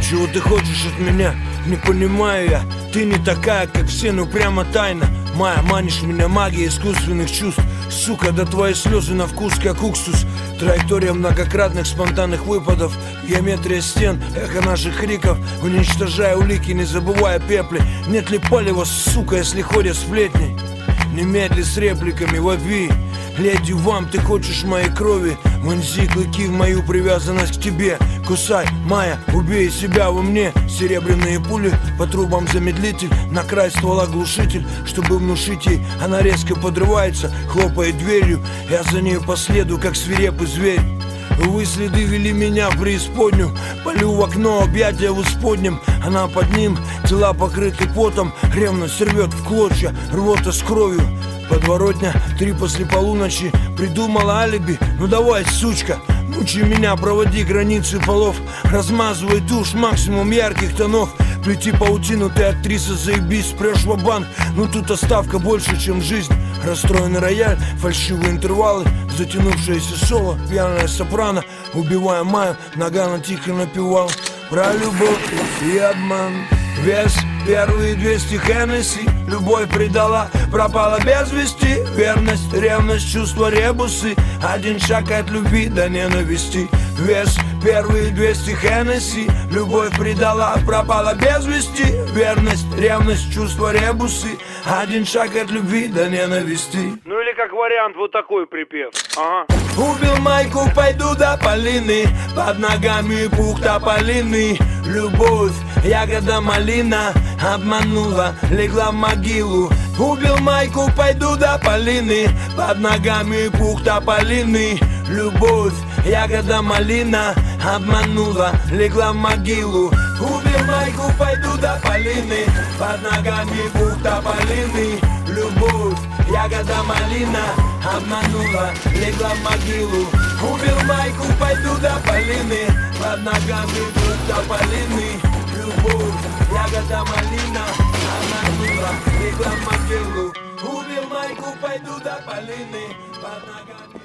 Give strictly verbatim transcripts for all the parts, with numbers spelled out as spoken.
Чего ты хочешь от меня? Не понимаю я. Ты не такая, как все, ну прямо тайна. Майя, манишь меня магией искусственных чувств. Сука, да твои слезы на вкус, как уксус. Траектория многократных спонтанных выпадов. Геометрия стен, эхо наших криков. Уничтожая улики, не забывая пепли. Нет ли палева, сука, если ходят сплетни? Немедли с репликами вопи. Леди вам, ты хочешь моей крови. Вонзи клыки в мою привязанность к тебе. Кусай, Майя, убей себя во мне. Серебряные пули, по трубам замедлитель. На край ствола глушитель, чтобы внушить ей. Она резко подрывается, хлопает дверью. Я за ней по следу, как свирепый зверь. Вы следы вели меня в преисподнюю. Полю в окно, объятия в исподнем. Она под ним, тела покрыты потом. Ревность рвет в клочья, рвота с кровью. Подворотня, три после полуночи. Придумала алиби, ну давай, сучка. Мучи меня, проводи границы полов. Размазывай тушь, максимум ярких тонов. Плети паутину, ты актриса, заебись, спрешь ва-банк. Ну тут оставка больше, чем жизнь. Расстроенный рояль, фальшивые интервалы. Затянувшееся соло, пьяная сопрано. Убивая Майю, Нагано тихо напевал про любовь и обман. Вес, первые двести Хеннесси. Любовь предала, пропала без вести. Верность, ревность, чувства, ребусы. Один шаг от любви до ненависти. Вес, первые двести Хеннесси. Любовь предала, пропала без вести. Верность, ревность, чувства, ребусы. Один шаг от любви до ненависти. Ну или как вариант вот такой припев. Ага. Убил Майку, пойду до Полины. Под ногами пух тополиный. Любовь, ягода малина. Обманула, легла в могилу. Убил Майку, пойду до Полины. Под ногами пух тополиный. Любовь, ягода малина. Обманула, легла в могилу. Убил Майку, пойду до Полины. Под ногами пух тополиный. Любовь, ягода малина. Обманула, легла в могилу. Убил Майку, пойду до Полины. Под ногами пух тополиный. Любовь, ягода малина. Обманула, легла в могилу. Убил Майку, пойду до Полины. Под ногами.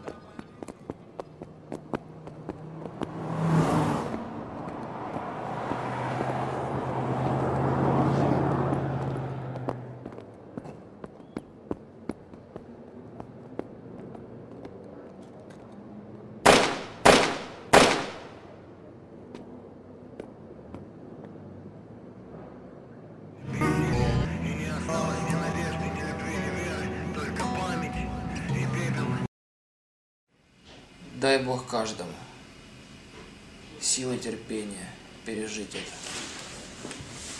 Дай Бог каждому силы терпения пережить это.